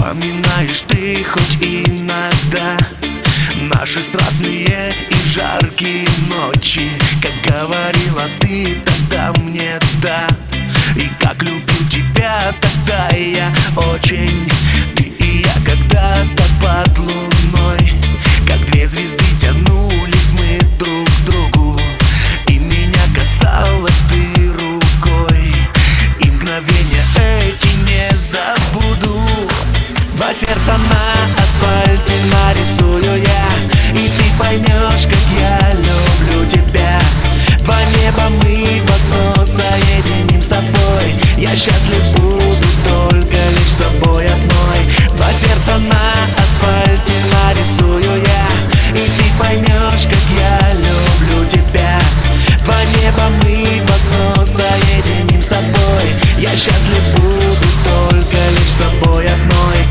Вспоминаешь ты хоть иногда наши страстные и жаркие ночи, как говорила ты тогда мне да. И как любил тебя тогда я очень. Ты и я когда-то под луной, как две звезды тянулись мы друг к другу. И меня касалась ты рукой, и мгновения эти не забуду. Два сердца на асфальте нарисую я, и ты поймешь, как я люблю тебя. Два неба мы в одно соединим с тобой. Я счастлив буду только лишь с тобой одной. Два сердца на асфальте нарисую я, и ты поймешь, как я люблю тебя. Два неба мы в одно соединим с тобой. Я счастлив буду только лишь с тобой одной.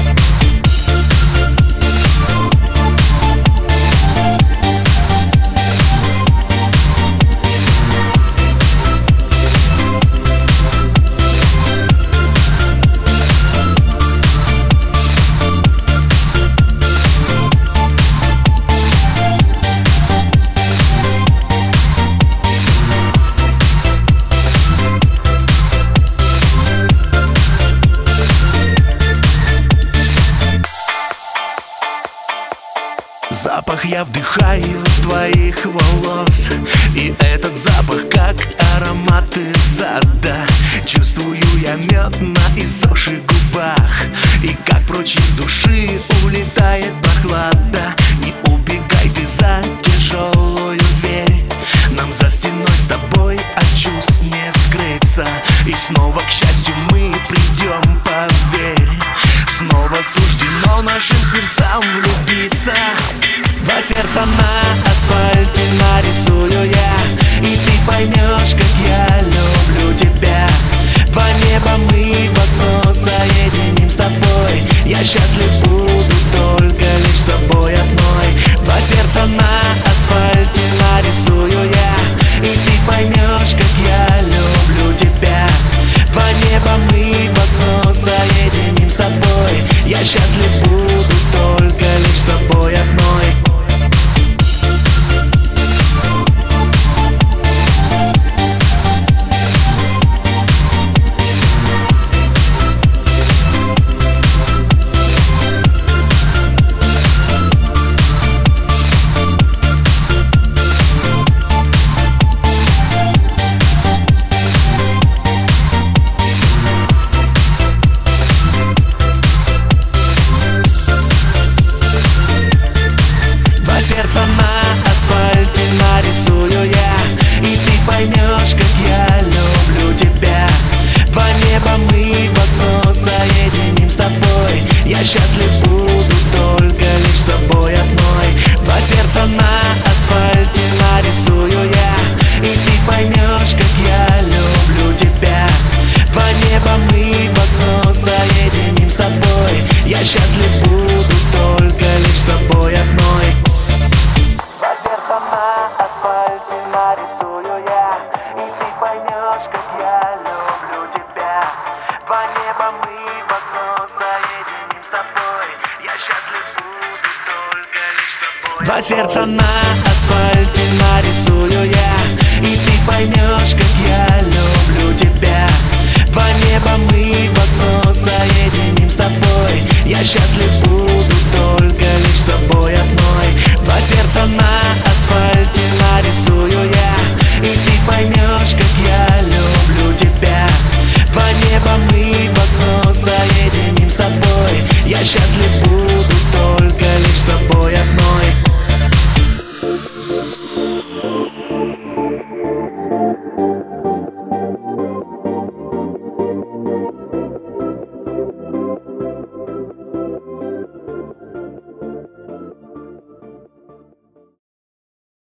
Запах я вдыхаю твоих волос, и этот запах как ароматы сада. Чувствую я мед на иссохших губах, и как прочь из души улетает прохлада. Не убегай ты за тяжелую дверь, нам за стеной с тобой от чувств не скрыться. И снова, к счастью, мы придем, поверь. Снова суждено нашим сердцам влюбиться. Два сердца на асфальте нарисую я, и ты поймешь, как я люблю тебя. Два неба мы в одно соединим с тобой. Я счастлив буду только лишь с тобой одной. Два сердца на асфальте нарисую я, и ты поймешь, как я люблю тебя. Два неба мы в одно соединим с тобой. Я счастлив буду только лишь с тобой одной. На асфальте нарисую я, и ты поймешь, как я люблю тебя. Два неба мы в одно соединим с тобой. Я счастлив буду только лишь с тобой одной. Два сердца на асфальте нарисую я, и ты поймешь, как я люблю тебя. Два неба мы в одно соединим с тобой. Я счастлив буду только лишь с тобой одной. На асфальте нарисую я, и ты поймешь, как я люблю тебя. Два неба мы в одно соединим с тобой. Я счастлив буду только лишь с тобой. Два сердца на асфальте нарисую я, и ты поймешь, как я люблю тебя.